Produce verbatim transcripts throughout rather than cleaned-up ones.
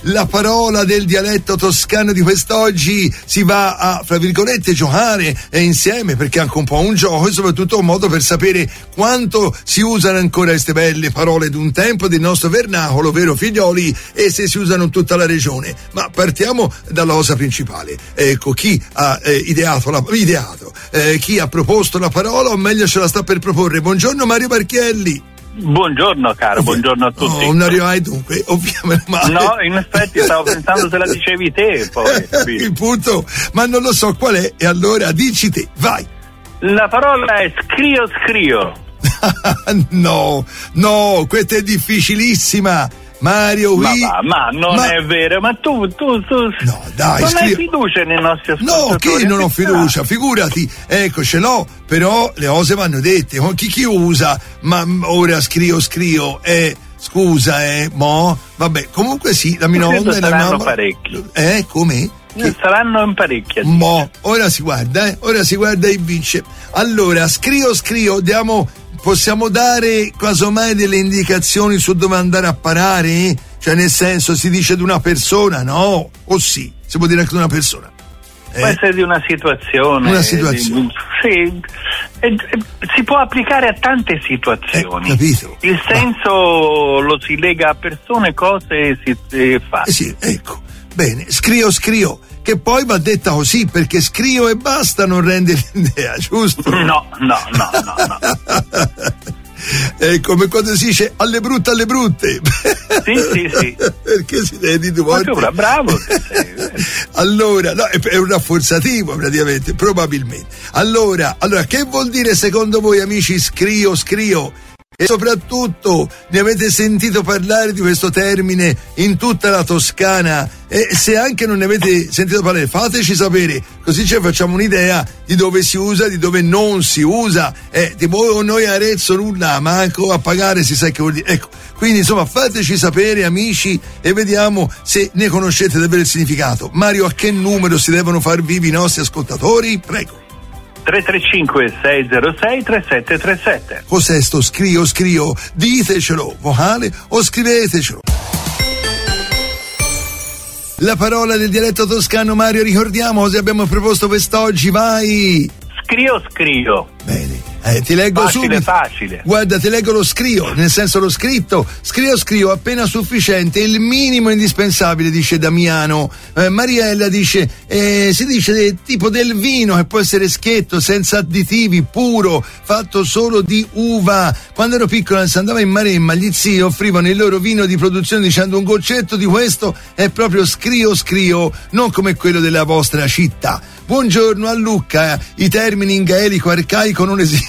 la parola del dialetto toscano di quest'oggi si va a, fra virgolette, giocare insieme, perché è anche un po' un gioco e soprattutto un modo per sapere quanto si usano ancora queste belle parole d'un tempo del nostro vernacolo, vero figlioli, e se si usano in tutta la regione. Ma partiamo dalla cosa principale. Ecco, chi ha eh, ideato, la, ideato eh, chi ha proposto la parola, o meglio ce la sta per proporre. Buongiorno Mario Barchielli. Buongiorno caro, Ovvio. buongiorno a tutti. Oh, non arrivai dunque, ovviamente. No, in effetti stavo pensando se la dicevi te poi. Il punto, ma non lo so qual è, e allora dici te, vai. La parola è scrio scrio. no, no, questa è difficilissima. Mario, ma, qui... ma, ma non ma... è vero, ma tu, tu, tu no, dai, non scri... hai fiducia nei nostri ascoltatori? No, che non ho fiducia, figurati, ecco, ce l'ho, però le cose vanno dette, con chi chi usa, ma ora scrio scrio, eh, scusa, eh, mo, vabbè, comunque sì, la mia onda è la saranno mamma... parecchi. Eh, come? Che... Saranno in parecchie. Mo, ora si guarda, eh, ora si guarda e vince. Allora, scrio scrio, diamo... Possiamo dare casomai delle indicazioni su dove andare a parare? Cioè, nel senso, si dice di una persona, no? O sì, si può dire anche di una persona. Eh? Può essere di una situazione. Una situazione. Di, sì, e, e, si può applicare a tante situazioni. Eh, capito. Il senso ah. lo si lega a persone, cose e si e fa. Eh sì, ecco. Bene, scrio scrio. Che poi va detta così, perché scrio e basta non rende l'idea, giusto? No, no, no, no, no. È come quando si dice alle brutte, alle brutte. Sì, sì, sì. Perché si deve dire due volte. Ma tu bravo che sei. Allora, no, è un rafforzativo praticamente, probabilmente. Allora, allora, che vuol dire secondo voi, amici, scrio, scrio? E soprattutto, ne avete sentito parlare di questo termine in tutta la Toscana? E se anche non ne avete sentito parlare, fateci sapere, così ci facciamo un'idea di dove si usa, di dove non si usa. Eh, tipo noi a Arezzo nulla, manco a pagare si sa che vuol dire. Ecco, quindi insomma fateci sapere, amici, e vediamo se ne conoscete davvero il significato. Mario, a che numero si devono far vivi i nostri ascoltatori? Prego. tre tre cinque sei zero sei tre sette tre sette. Cos'è sto scrio scrio? Ditecelo, vocale o scrivetecelo. La parola del dialetto toscano, Mario, ricordiamo cosa abbiamo proposto quest'oggi, vai! Scrio scrio. Bene. Eh, ti leggo facile, subito. Facile. Guarda, ti leggo lo scrio, nel senso lo scritto. Scrio scrio appena sufficiente, il minimo indispensabile, dice Damiano. Eh, Mariella dice, eh, si dice eh, tipo del vino che può essere schietto, senza additivi, puro, fatto solo di uva. Quando ero piccola si andava in Maremma, gli zii offrivano il loro vino di produzione dicendo un goccetto di questo è proprio scrio scrio, non come quello della vostra città. Buongiorno a Lucca, i termini in gaelico arcaico non esistono.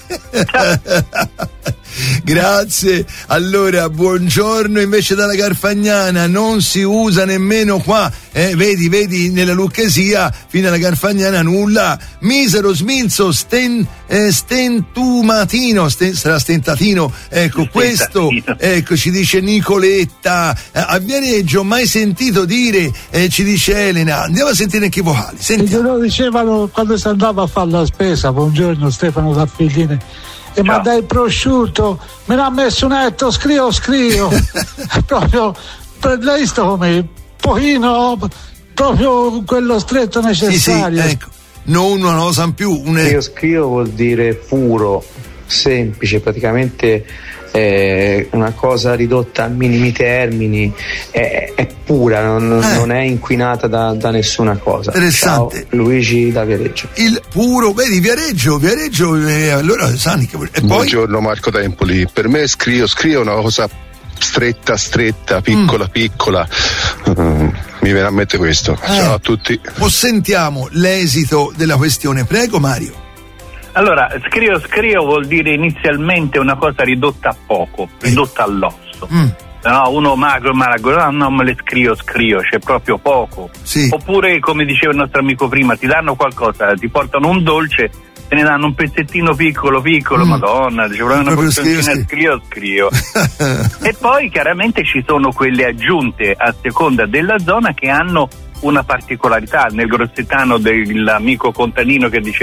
Grazie. Allora, buongiorno invece dalla Garfagnana, non si usa nemmeno qua, eh, vedi, vedi, nella lucchesia fino alla Garfagnana nulla. Misero, sminzo, sten, eh, stentumatino, sten, sarà stentatino, ecco questo, ecco ci dice Nicoletta. Eh, a Viareggio mai sentito dire, eh, ci dice Elena. Andiamo a sentire anche i vocali, sentiamo. Lo dicevano quando si andava a fare la spesa. Buongiorno Stefano da Figline. E ma dai prosciutto, me l'ha messo netto, scrio scrio. Proprio per lei sto come pochino, proprio quello stretto necessario. Sì, sì, ecco, non una cosa in più. Un... Scrio scrio vuol dire puro, semplice, praticamente è una cosa ridotta a minimi termini, è, è pura, non, eh. non è inquinata da, da nessuna cosa. Interessante. Ciao, Luigi da Viareggio. Il puro, vedi, Viareggio, Viareggio, eh, allora Sani che... E poi... Buongiorno Marco Tempoli, per me scrio scrio è una cosa stretta stretta, piccola mm. piccola, mm, mi viene a mente questo. Eh. Ciao a tutti. O sentiamo l'esito della questione, prego Mario. Allora, scrio scrio vuol dire inizialmente una cosa ridotta a poco, ridotta all'osso. Mm. No, uno magro, magro, no, non me le scrio scrio, c'è proprio poco. Sì. Oppure, come diceva il nostro amico prima, ti danno qualcosa, ti portano un dolce, te ne danno un pezzettino piccolo piccolo, mm. madonna, ci vuole una porzioncina scrio scrio. E poi chiaramente ci sono quelle aggiunte a seconda della zona che hanno una particolarità. Nel grossetano dell'amico Contanino che diceva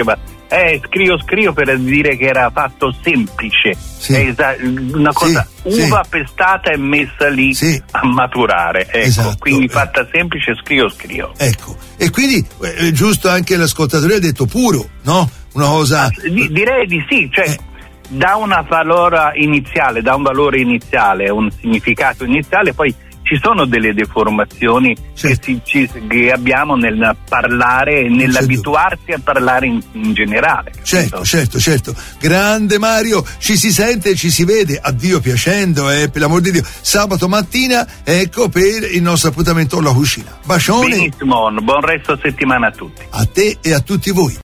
Eh, scrio scrio per dire che era fatto semplice, sì. È esa- una cosa sì, uva sì. pestata e messa lì sì. a maturare, ecco, esatto. quindi fatta semplice, scrio scrio. Ecco, e quindi è giusto anche l'ascoltatore ha detto puro, no? Una cosa. Ah, di- direi di sì, cioè eh. dà una valore iniziale, dà un valore iniziale, un significato iniziale, poi ci sono delle deformazioni certo. che, ci, che abbiamo nel parlare e nell'abituarsi a parlare in, in generale. Certo, certo, certo. Grande Mario, ci si sente e ci si vede, a Dio piacendo, eh, per l'amor di Dio. Sabato mattina, ecco, per il nostro appuntamento alla cucina. Bacione. Benissimo, buon resto settimana a tutti. A te e a tutti voi.